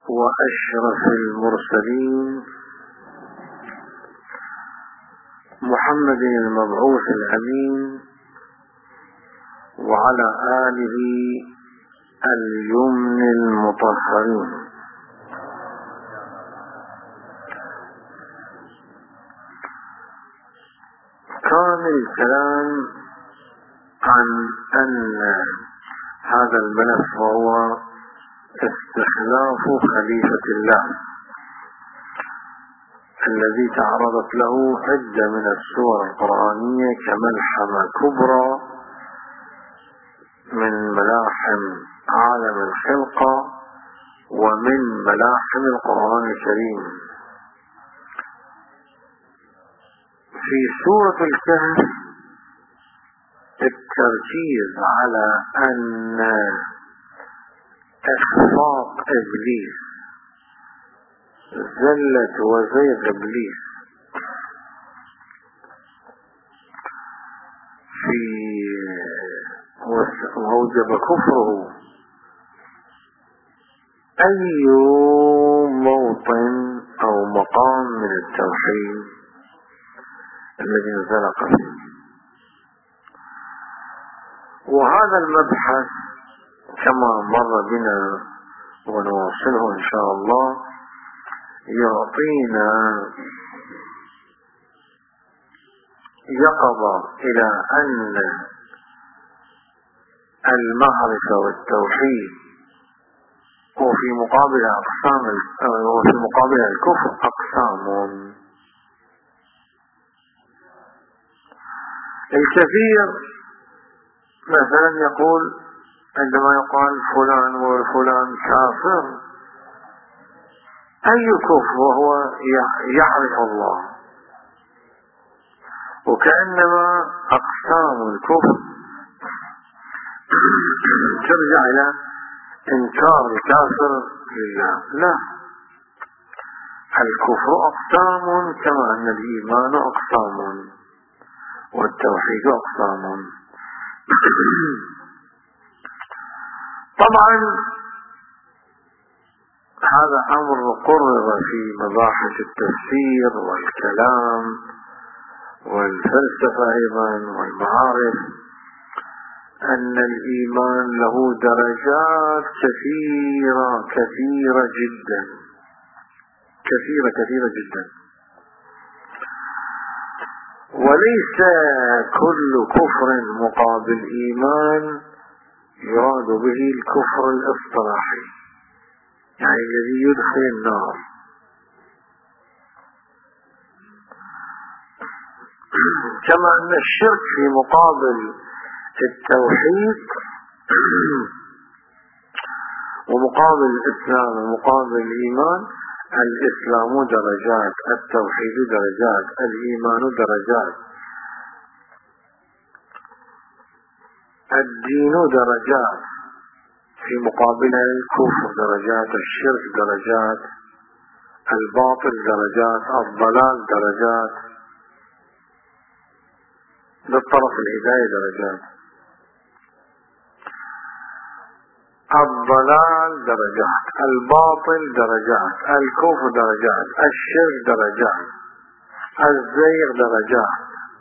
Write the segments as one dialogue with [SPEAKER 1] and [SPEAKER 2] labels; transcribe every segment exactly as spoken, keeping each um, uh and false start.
[SPEAKER 1] وأشرف المرسلين محمد المبعوث الأمين وعلى آله اليمن المطهرين. كان الكلام عن أن هذا الملف هو استخلاف خليفة الله الذي تعرضت له عدة من السور القرآنية كملحمة كبرى من ملاحم عالم الخلقة ومن ملاحم القرآن الكريم. في سورة الكهف التركيز على أن إخفاق إبليس، زلة وزيغ إبليس في وأوجب كفره، أي موطن أو مقام من التوحيد الذي انزلق فيه. وهذا المبحث كما مر بنا ونواصله إن شاء الله يعطينا يقظة إلى أن المعرفة والتوحيد وفي مقابل أقسام وفي مقابل الكفر أقسام. الكثير مثلا يقول عندما يقال فلان وفلان كافر، أي كفر وهو يعرف الله، وكأنما أقسام الكفر ترجع إلى إنكار الكافر لله. لا، الكفر أقسام كما أن الإيمان أقسام والتوحيد أقسام. طبعا هذا أمر قرر في مباحث التفسير والكلام والفلسفة أيضا والمعارف، أن الإيمان له درجات كثيرة كثيرة جدا كثيرة كثيرة جدا، وليس كل كفر مقابل إيمان يراد به الكفر الاصطلاحي، يعني الذي يدخل النار. كما أن الشرك في مقابل التوحيد ومقابل الإسلام ومقابل الإيمان، الإسلام درجات، التوحيد درجات، الإيمان درجات، الدين درجات، في مقابلها الكفر درجات، الشرك درجات، الباطل درجات، الضلال درجات، للطرف الهداية درجات، الضلال درجات، الباطل درجات، الكفر درجات، الشرك درجات، الزيغ درجات،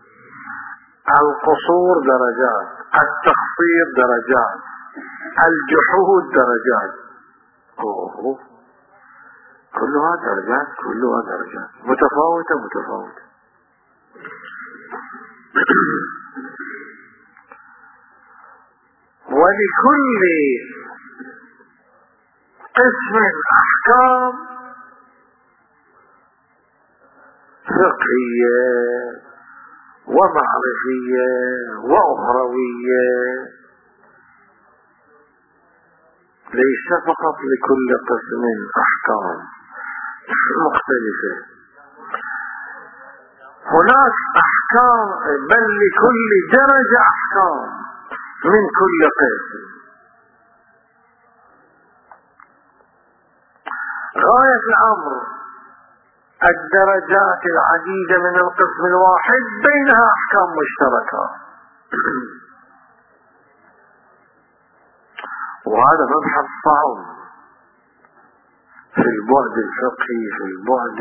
[SPEAKER 1] القصور درجات، التخطير درجات، الجحود درجات. أوه. كلها درجات كلها درجات متفاوتة متفاوتة. ولكل قسم أحكام فقهية ومعرفية وأخروية، ليس فقط لكل قسم أحكام مختلفة، هناك أحكام بل لكل درجة أحكام من كل قسم. غاية الأمر الدرجات العديدة من القسم الواحد بينها أحكام مشتركة. وهذا مبحث صعب في البعد الفقهي، في البعد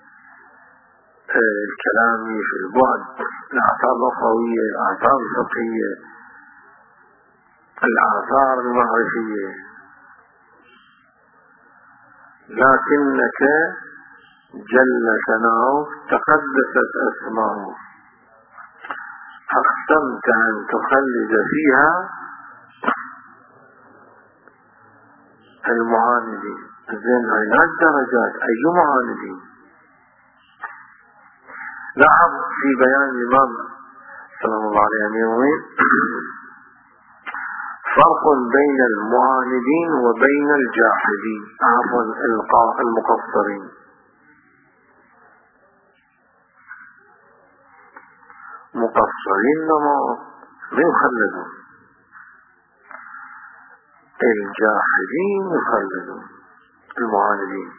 [SPEAKER 1] الكلامي، في البعد الآثار الأخروية، الآثار الفقهية، الآثار المعرفية، لكنك جل ثناؤه تقدست أسماؤه أقسمت أن تخلد فيها المعاندين. زين هاي الدرجات أي معاندين؟ لاحظ في بيان الإمام صلى الله عليه وسلم فرق بين المعاندين وبين الجاحدين، عفوا المقصرين. مقصرين ما يخلدون، الجاحدين يخلدون المعاندين.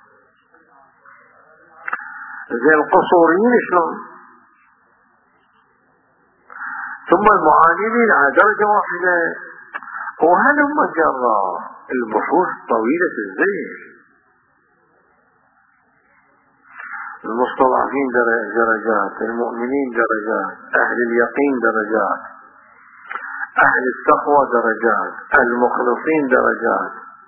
[SPEAKER 1] زي القصوريين شلون؟ ثم المعاندين على درجة واحدة. وهلم جرى البحوث طويلة الزيل. المستضعفين درجات، المؤمنين درجات، أهل اليقين درجات، أهل التقوى درجات، المخلصين درجات،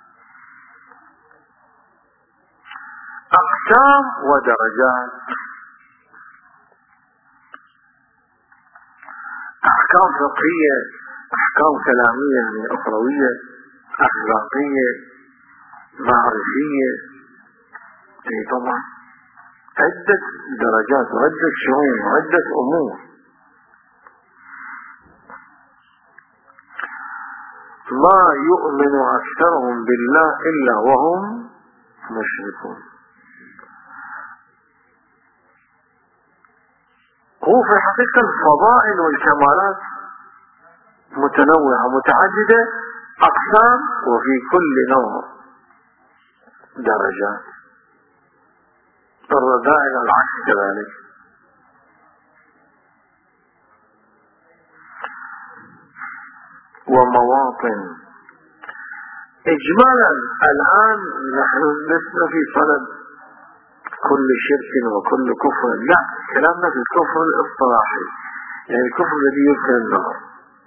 [SPEAKER 1] أقسام ودرجات، أحكام فقهية، أحكام كلامية يعني أخروية، أخلاقية، معرفية. أي طبعا عدة درجات وعدة شؤون وعدة أمور. ما يؤمن أكثرهم بالله إلا وهم مشركون. هو في حقيقة الفضائل والكمالات متنوعة متعددة أقسام، وفي كل نوع درجات. الرذائل العكس كذلك. ومواطن. إجمالا الآن نحن لسنا في صدد كل شرك وكل كفر، لا، كلامنا في الكفر الاصطلاحي، يعني الكفر الذي يدخل النار،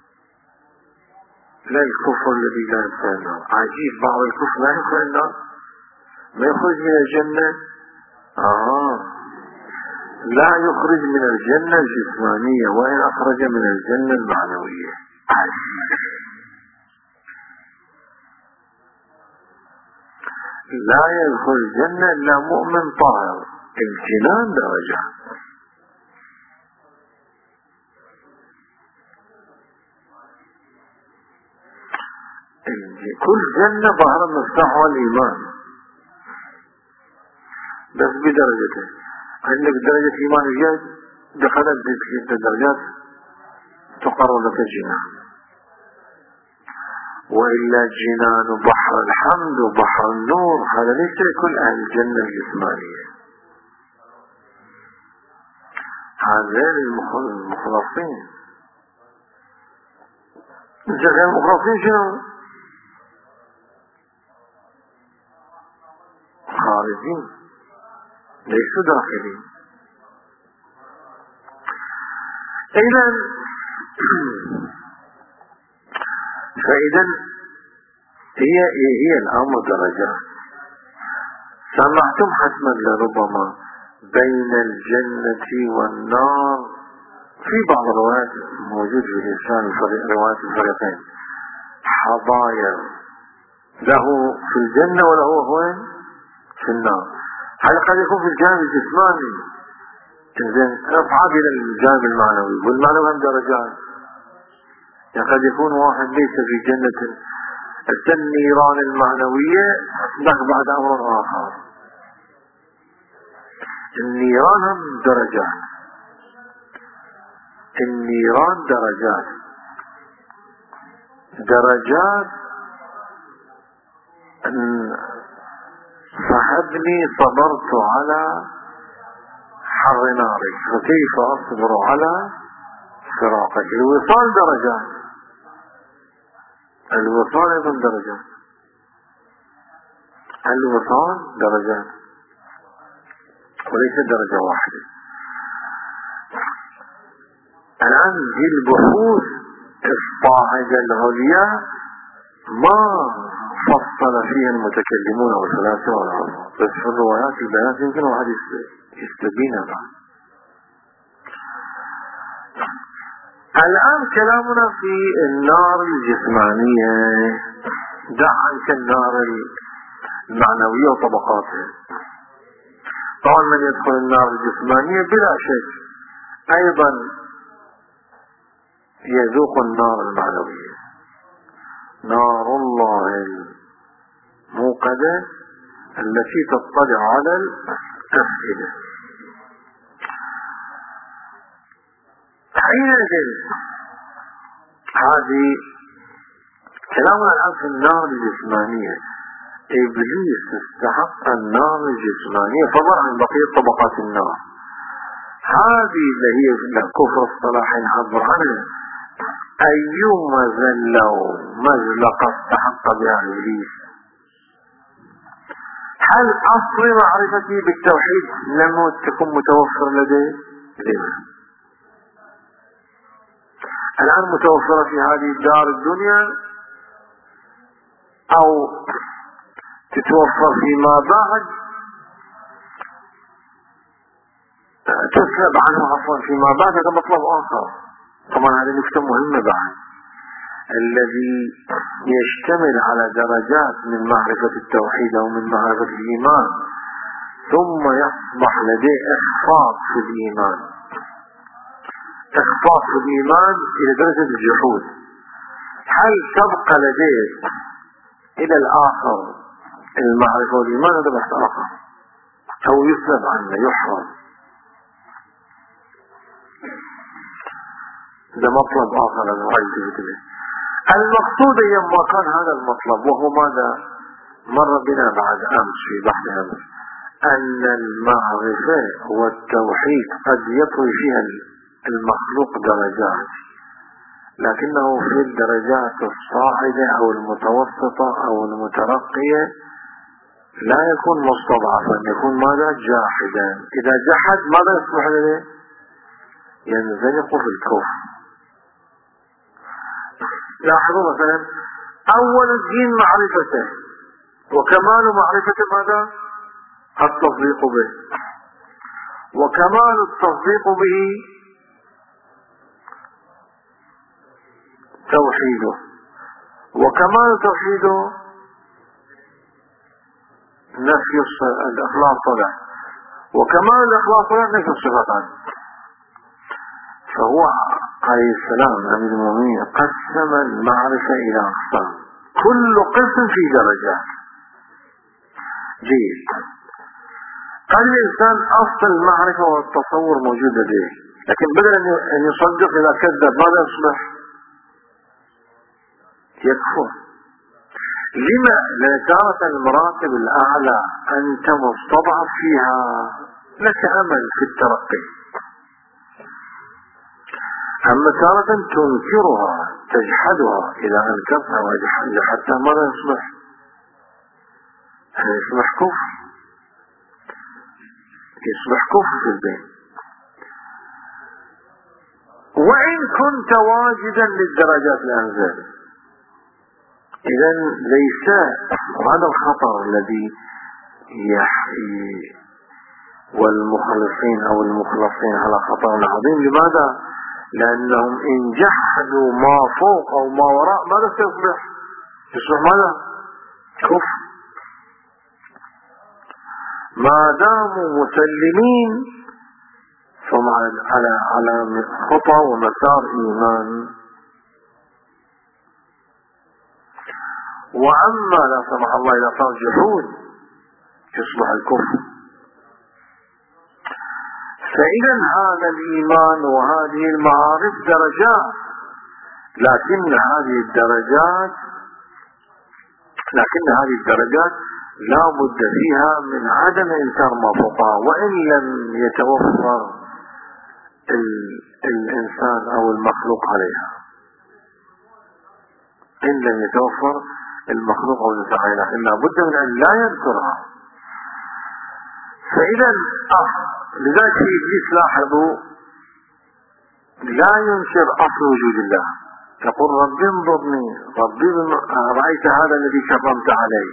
[SPEAKER 1] لا الكفر الذي لا يدخل النار. عجيب، بعض الكفر لا يدخل النار، ما يخرج من الجنة. آه لا يخرج من الجنة الجسمانية، وإن أخرج من الجنة المعنوية. لا يدخل الجنة إلا مؤمن طاهر. الجنان درجات. كل جنة ظهر مفتاحها الإيمان، بس بدرجته. عندك درجة إيمان الجاد دخلت في الدرجات تقرر لك الجنان. وإلا جنان بحر الحمد وبحر النور، هذا ليس كل أهل الجنة الجسمانية، هذا المخلصين. غير المخلصين شنو؟ خارجين ليسوا داخلين. إذا فإذا هي هي الأمر درجات. سمعتم حتما لربما بين الجنة والنار في بعض الروايات موجود في لسان روايات الفريقين حضايا، له في الجنة وله وين في النار. هذا قد يكون في الجانب الجسماني، إذن أصعد إلى الجانب المعنوي، والمعنوي هم درجات. قد يكون واحد ليس في جنة النيران المعنوية، لك بعد أمر آخر. النيران هم درجات، النيران درجات درجات صحبني صبرت على حر نارك فكيف أصبر على فراقك. الوصال درجات، الوصال أيضا درجات. الوصال درجات وليس درجة واحدة. الآن هذه البحوث الصاعدة العليا ما فصل فيها المتكلمون والفلاسفة والعلماء، بس في الروايات البيانات يمكن واحد يستبينها بعد. الآن كلامنا في النار الجسمانية، دع عنك النار المعنوية وطبقاتها. طبعا من يدخل النار الجسمانية بلا شك أيضا يذوق النار المعنوية، نار الله الموقدة التي تطلع على الأفئدة. حينئذ هذه كلامنا الآن في النار الجسمانية. إبليس استحق النار الجسمانية فضلا عن بقية طبقات النار. هذه اللي هي الكفر الصلاح نعبر عنها. أي مزلة ومزلقة استحق بها إبليس؟ هل أصل معرفتي بالتوحيد لم تكن متوفر لديه؟ لما؟ الآن متوفرة في هذه الدار الدنيا أو تتوفر فيما بعد، تسلب عنه عفوا فيما بعد، هذا مطلب آخر. طبعا هذه نقطة مهمة بعد، الذي يشتمل على درجات من معرفة التوحيد أو من معرفة الإيمان ثم يصبح لديه إخفاق في الإيمان، إخفاق في الإيمان إلى درجة الجحود. هل تبقى لديه إلى الآخر المعرفة والإيمان؟ هذا بحث آخر، أو يسلب عنه يحرم، ده مطلب آخر أنا رأيت به. المقصود يما كان هذا المطلب، وهو ماذا مر بنا بعد أمس في بحث أمس، أن المعرفة والتوحيد قد يطوي فيها المخلوق درجات، لكنه في الدرجات الصاعدة أو المتوسطة أو المترقية لا يكون مستضعفا، يكون ماذا جاحدا. إذا جحد ماذا يصبح له؟ ينزلق في الكفر. لاحظوا مثلا أول الدين معرفته، وكمال معرفته ماذا؟ التصديق به، وكمال التصديق به توحيده، وكمال توحيده نفي الإخلاص له، وكمال الإخلاص له نفي الصفات عنه. فهو عليه السلام أمير المؤمنين قسم المعرفة إلى أقسام، كل قسم في درجات. جيد، قال الإنسان أصل المعرفة والتصور موجود لديه، لكن بدل أن يصدق إذا كذب ماذا يصبح؟ يكفر. لما؟ لأن تارة المراتب الأعلى أنت مستضعف فيها، لك أمل في الترقي، أما تارة تنكرها تجحدها، إذا أنكرتها وجحدتها ماذا يصبح؟ يصبح كفر، يصبح كفر في البين. وإن كنت واجدا للدرجات الأنزال، إذن ليس هذا الخطر الذي يحيي والمخلصين أو المخلصين على خطر عظيم. لماذا؟ لأنهم إن جحدوا ما فوق أو ما وراء ماذا سيصبح؟ يصبح ماذا؟ كفر. ما داموا مسلمين فهم على على خطى ومسار إيمان. وأما لا سمح الله إذا صار جحود يصبح الكفر. فإذا هذا الإيمان وهذه المعارف درجات، لكن هذه الدرجات لكن هذه الدرجات لا بد فيها من عدم إنكار ما فوقها، وإن لم يتوفر الإنسان أو المخلوق عليها، إن لم يتوفر المخلوق أو الفاعل، لكن لابد من أن لا يذكرها. فإذا آه لذلك في إبليس لاحظوا لا ينكر أصل وجود الله، يقول ربي انظرني، ربي رأيت هذا الذي كرمت عليه،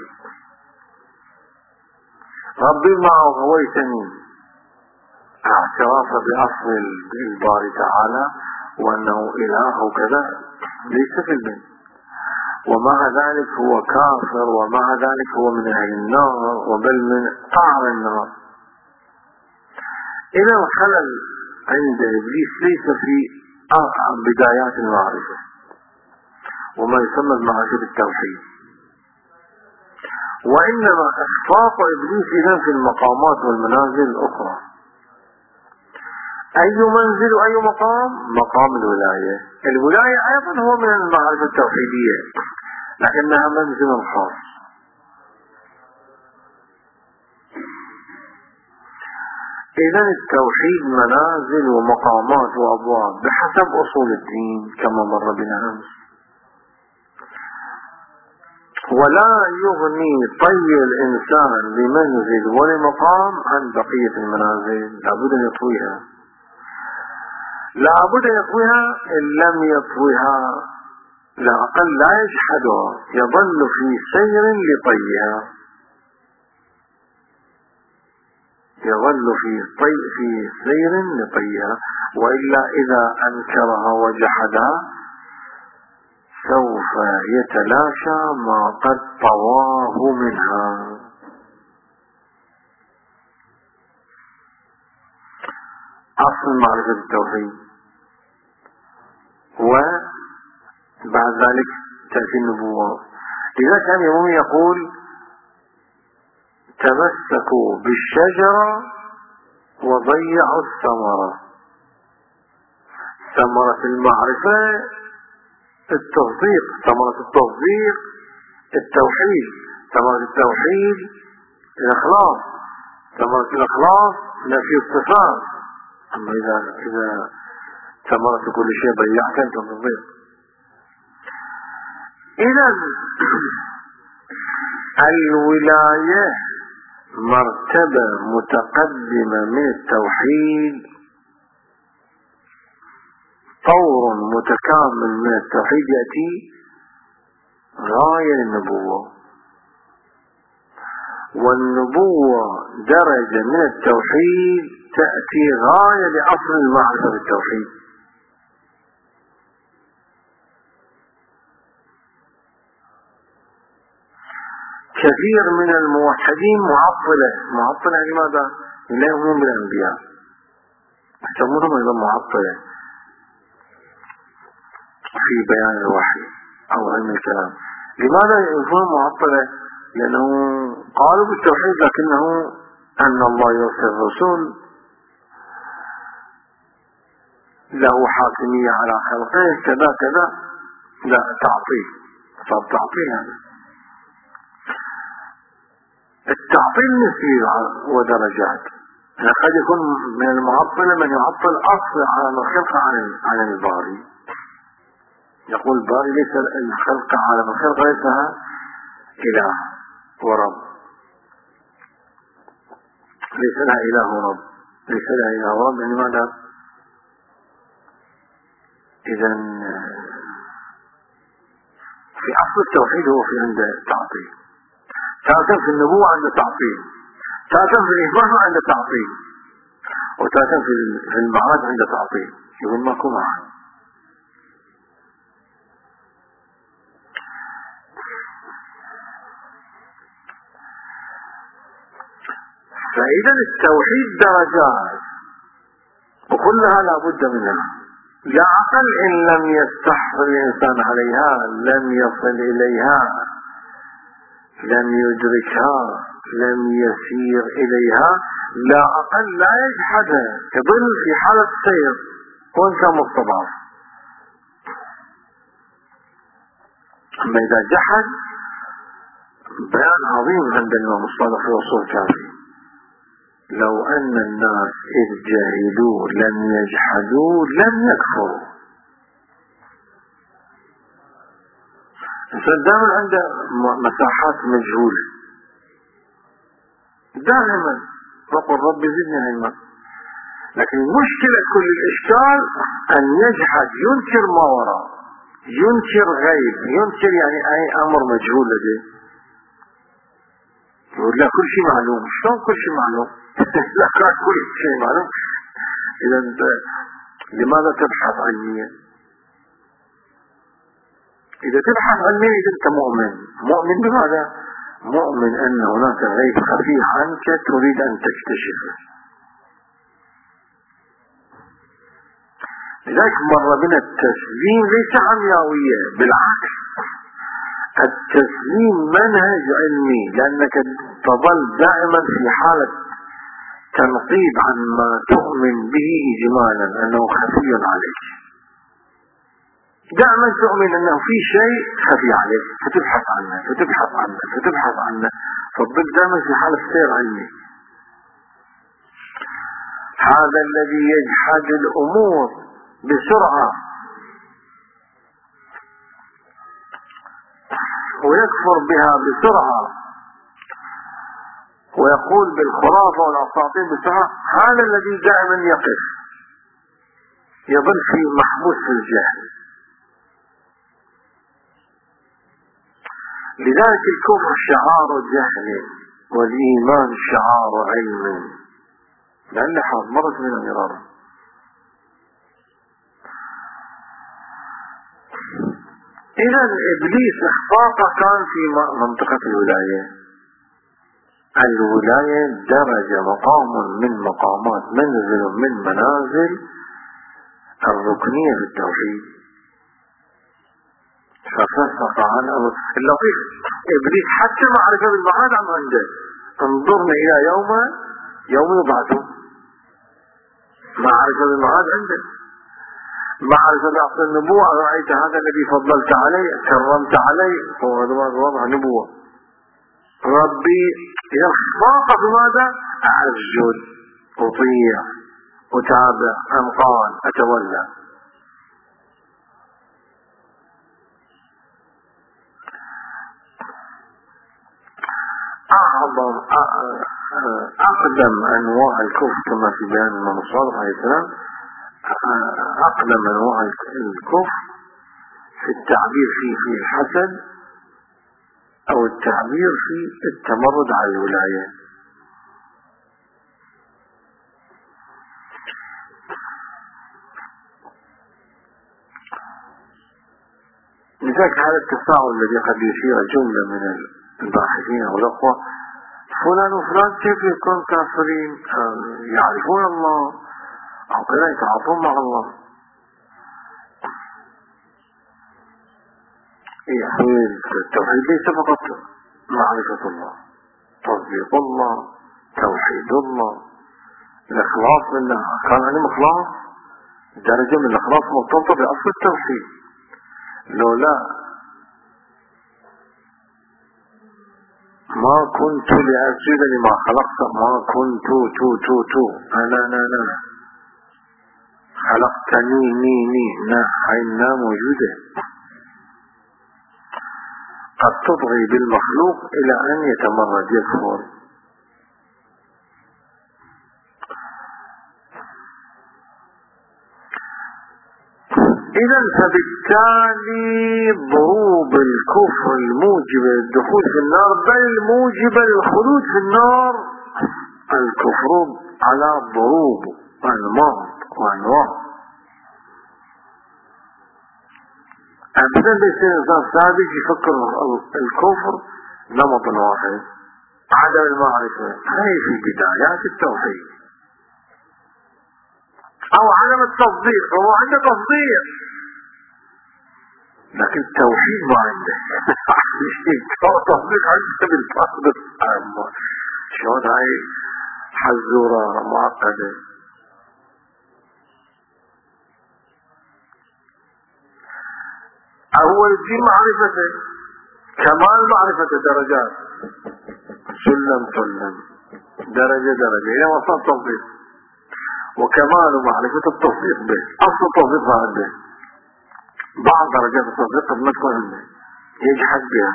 [SPEAKER 1] ربي ما أغويتني، اعتراف بأصل الباري تعالى وأنه إله وكذا ليس في البن، ومع ذلك هو كافر، ومع ذلك هو من أهل النار، وبل من قعر النار. إذا الخلل عند إبليس ليس في بدايات المعرفة وما يسمى المعرفة بالتوحيد، وإنما إخفاق إبليس إذن في المقامات والمنازل الأخرى. أي منزل وأي مقام؟ مقام الولاية. الولاية أيضا هو من المعرفة التوحيدية لكنها منزل خاص. إذا التوحيد منازل ومقامات وأبواب بحسب أصول الدين كما مر بنا أمس، ولا يغني طي الإنسان لمنزل ولمقام عن بقية المنازل، لابد أن يطويها، لابد أن يطويها، إن لم يطويها لا أقل لا يجحدها، يظل في سير لطيها، يظل في طي في سير لطيها، وإلا إذا أنكرها وجحدها سوف يتلاشى ما قد طواه منها. أصل معرفة التوحيد، وبعد ذلك تأتي النبوة. إذا كان يوم يقول تمسكوا بالشجرة وضيعوا الثمرة، ثمرة المعرفة التصديق، ثمرة التصديق التوحيد، ثمرة التوحيد الإخلاص، ثمرة الإخلاص نفي الصفات. أما إذا إذا ثمرة كل شيء ضيعت أنت تصديق. إذا الولاية مرتبة متقدمة من التوحيد، طور متكامل من التوحيد يأتي غاية للنبوة، والنبوة درجة من التوحيد تأتي غاية لأصل المعرفة بالتوحيد. كثير من الموحدين معطلة، معطلة لماذا؟ لا يؤمنون بالأنبياء، يسمونهم أيضا معطلة في بيان الوحي أو علم الكلام. لماذا يكونون معطلة؟ لأنه قالوا بالتوحيد لكنه أن الله يرسل الرسول له حاكمية على خلقه كذا كذا، لا تعطيل، صار تعطيل. هذا التعطيل نسبي ودرجات، يعني قد يكون من المعطلة من يعطل أصل عالم الخلق عن الباري، يقول الباري ليس الخلق عالم الخلق ليس إله ورب، ليس لها إله ورب، ليس لها إله ورب. يعني ماذا؟ إذا في أصل التوحيد هو في عند تعطيل، تارة في النبوة عند تعطيل، تارة في الإثبات عند تعطيل، وتارة في المعاد عند تعطيل، يقول ماكو معاد. فإذا التوحيد درجات وكلها لا بد منها، لا أقل إن لم يستحر الإنسان عليها، لم يصل إليها، لم يدركها، لم يسير إليها، لا أقل لا يجحدها، يظل في حالة سير وإن كان مستضعف. أما إذا جحد بيان عظيم عند الإمام الصادق في أصول الكافي: لو أن الناس إذ جاهلوا لم يجحدوا لم يكفروا. الإنسان دائما عنده مساحات مجهولة، دائما وقل ربي زدني علما. لكن مشكلة كل الإشكال أن يجحد، ينكر ما وراء، ينكر غيب، ينكر يعني أي أمر مجهول لديه. يقول لا كل شيء معلوم. شلون كل شيء معلوم؟ لا كل شيء معلوم. إذا أنت لماذا تبحث علميا؟ إذا تبحث علميا إذا أنت مؤمن. مؤمن بماذا؟ مؤمن أن هناك غيب خفي عنك تريد أن تكتشفه. لذلك مر بنا التسليم ليس عمياوية، بالعكس التسليم منهج علمي، لأنك تظل دائما في حالة تنقيب عن ما تؤمن به إجمالا أنه خفي عليك. دائما تؤمن أنه في شيء خفي عليك فتبحث عنه فتبحث عنه فتبحث عنه، فالضد دائما في حالة سير علمي. هذا الذي يجحد الأمور بسرعة ويكفر بها بسرعة ويقول بالخرافة والأساطير بسرعة، هذا الذي دائما يقف يظل في محبوس في الجهل. لذلك الكفر شعار جهل والإيمان شعار علم. لأن حاضر مرت من المرارة. إذا إبليس إخفاقه كان في منطقة الولاية. الولاية درجة مقام من مقامات، منزل من منازل الركنية في التوحيد. ففسق عن أمر اللطيف. إبليس حتى معرفة بالمعاد عن عنده. انظرنا إلى يوم يوم يبعثه، معرفة بالمعاد عنده، معرفة بأصل النبوة. رأيت هذا الذي فضلت عليه كرمت عليه، هو هذا وضع نبوة. ربي يخفاق بماذا؟ أسجد، أطيع، أتابع، أنقاد، أتولى. أعظم أقدم أنواع الكفر كما في بيان الإمام الصادق عليه السلام، أقدم أنواع الكفر في التعبير فيه في الحسد أو التعبير في التمرد على الولاية. لذلك هذا التساؤل الذي قد يثير جملة من الباحثين والأخوة، فلان وفلان كيف يكون كافرين يعرفون الله أو كذا يتعاطون مع الله؟ يا أخوي التوحيد ليس فقط معرفة الله، تصديق الله، توحيد الله، الإخلاص لله. كان عندهم إخلاص، درجة من الإخلاص مرتبطة بأصل التوحيد. لولا ما كنت لأسجد لما خلقت، ما كنت تو تو تو أنا أنا أنا خلقتني ني ني نا حينا موجودة. قد تطغي بالمخلوق إلى أن يتمرد يكفر. إذا فبالتالي ضروب الكفر الموجبة للدخول في النار بل الموجبة للخلود في النار الكفر على ضروب أنماط وأنواع. أبدا بيصير إنسان ثابت يفكر الكفر نمط واحد، عدم المعرفة هاي في بدايات التوحيد، أو عدم التصديق. هو عنده تصديق لكن التوحيد ما عنده. تصديق عنده بالفقد. شلون هاي حزورة معقدة. أول شيء معرفته، كمال معرفته درجات، سلم سلم، درجة درجة إلى وصل تصديق. وكمال معرفة التصديق به، أصل التصديق ما عنده، بعض درجات التصديق قد ما تكون عنده، يجحد بها.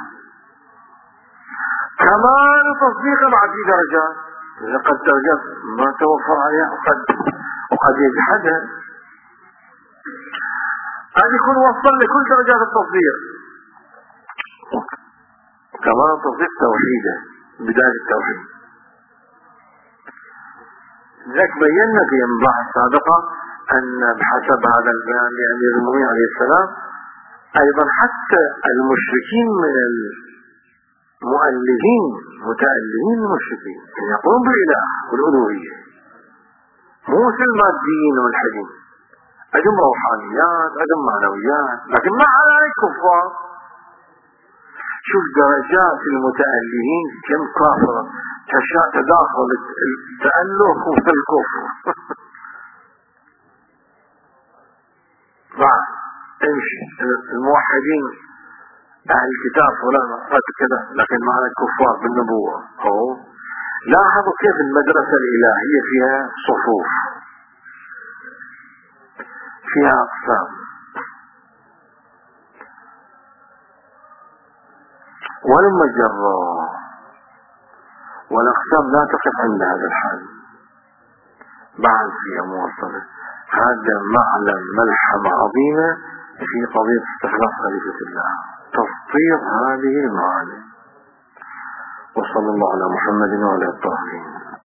[SPEAKER 1] كمال تصديقه بعد في درجات، قد درجات ما توفر عليها وقد وقد يجحدها. هذا يكون وصل لكل درجات التصديق. كمال تصديق توحيده، بداية التوحيد. لذلك بينا في انباع السابقة أن بحسب هذا البيان لأمير المؤمنين عليه السلام أيضا حتى المشركين من المؤلهين متألهين المشركين أن يقوم بالإله والألوهية، مو مثل الماديين والملحدين، عندهم روحانيات عندهم معنويات، لكن مع ذلك كفار. شوف درجات المتألهين كم كافرة، تداخل التأله والكفر. بعد امشي الموحدين اهل الكتاب فلان قد كذا، لكن معنا الكفار بالنبوة. أو لاحظوا كيف المدرسة الإلهية فيها صفوف، فيها أقسام، ولما جرى والأقسام لا تقف عند هذا الحال، بعد فيها موصلة. هذا معلم ملحمة عظيمة في قضية استخلاص خليفة الله، تسطير هذه المعاني. وصلى الله على محمد وعلى الطاهرين.